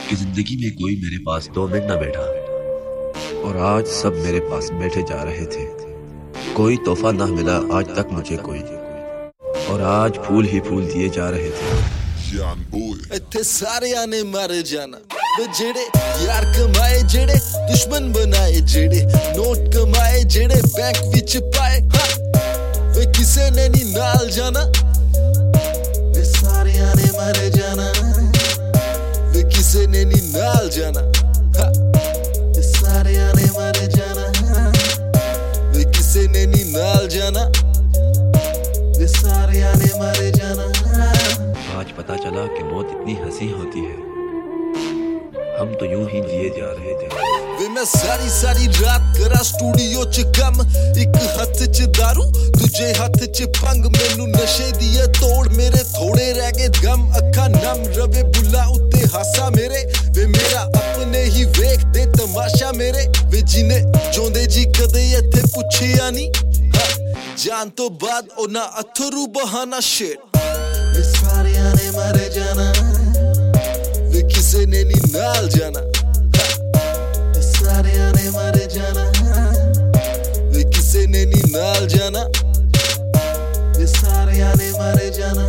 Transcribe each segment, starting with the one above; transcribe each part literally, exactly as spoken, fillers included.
कि जिंदगी में कोई मेरे पास दो मिनट ना बैठा, और आज सब मेरे पास बैठे जा रहे थे। कोई तोहफा ना मिला आज तक मुझे कोई, और आज फूल ही फूल दिए जा रहे थे। इत्थे सारियां ने मर जाना, वे जेड़े यार कमाए, जेड़े दुश्मन बनाए, जेड़े नोट कमाए, जेड़े बैंक विच पाए, वे किसे ने नी नाल जाना। वे सारियां ने मर जाना, वे किसे ने नी नाल जाना। वे सारियां ने मर जाना, वे किसे ने नी नाल जाना। वे सारियां ने मर जाना। आज पता चला कि मौत इतनी हंसी होती है, हम तो यूं ही जिए जा रहे थे। वे मैं सारी सारी रात करा स्टूडियो च कम, एक हथ च दारू दूजे हथ च भंग, मैनू नशे दी है तोड़, मेरे थोड़े रह गए गम। अखा नम रवे बुला उत्ते हासा मेरे, वे मेरा अपने ही वेख दे तमाशा मेरे। वे जिने जोंदे जी कदे इत्थे पुछिया नी, जान तो बाद ओना अथरू बहाना शेट। वे सारियां ने मर जाना, वे किसे ने नी नाल जाना। वे सारियां ने मर जाना, वे किसे ने नी नाल जाना। वे सारियां ने मर जाना,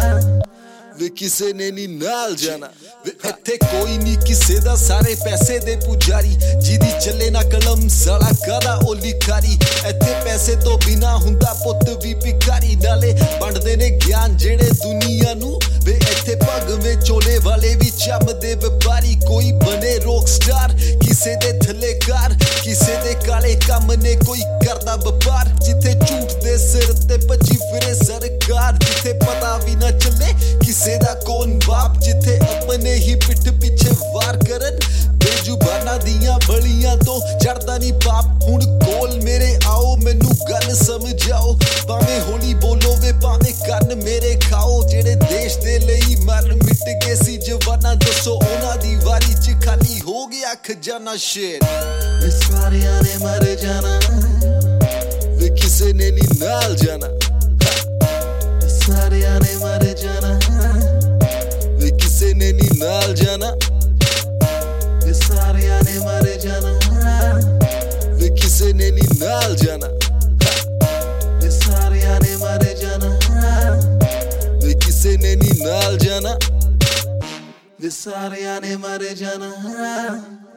वे किसे ने नी नाल जाना। वे इत्थे कोई नी किसे दा, सारे पैसे दे पुजारी, जिदी चले ना कलम साला कादा ओ लिखारी। इत्थे पैसे तो बिना हुंदा पुੱਤ भी भिखारी, नाले वंडदे ने ज्ञान जेड़े दुनिया नू। वे इत्थे भगवे चोले वाले भी चमदे व्यापारी, कोई बने रॉक स्टार किसे दे थले कार, किसे दे काले कम ने कोई करदा व्यापार। जिथे झूठ दे सिर ते भजी फिरे सरकार, जिथे पता भी ना चले किसे दा कौन बाप, जिथे अपने ही पिठ पिछे वार करन। बेजुबाना दियां बलियां तो चढ़दा नी पाप, हुण कोल मेरे आओ मैनू गल समझाओ। भावें होली बोलो वे भावें कन्न मेरे खाओ, जेड़े देश दे लई मर मिट गए सी जवाना, दसो उन्हां दी वारी च खाली हो गया खजाना शेर। वे सारियां ने मर जाना, वे किसे ने नी नाल जाना। वे सारियां ने मर जाना, वे किसे ने नी नाल जाना। वे सारियां ने मर जाना, वे किसे ने नी नाल जाना। वे सारियां ने मर जाना, वे किसे ने नी नाल जाना। वे सारियां ने मर जाना।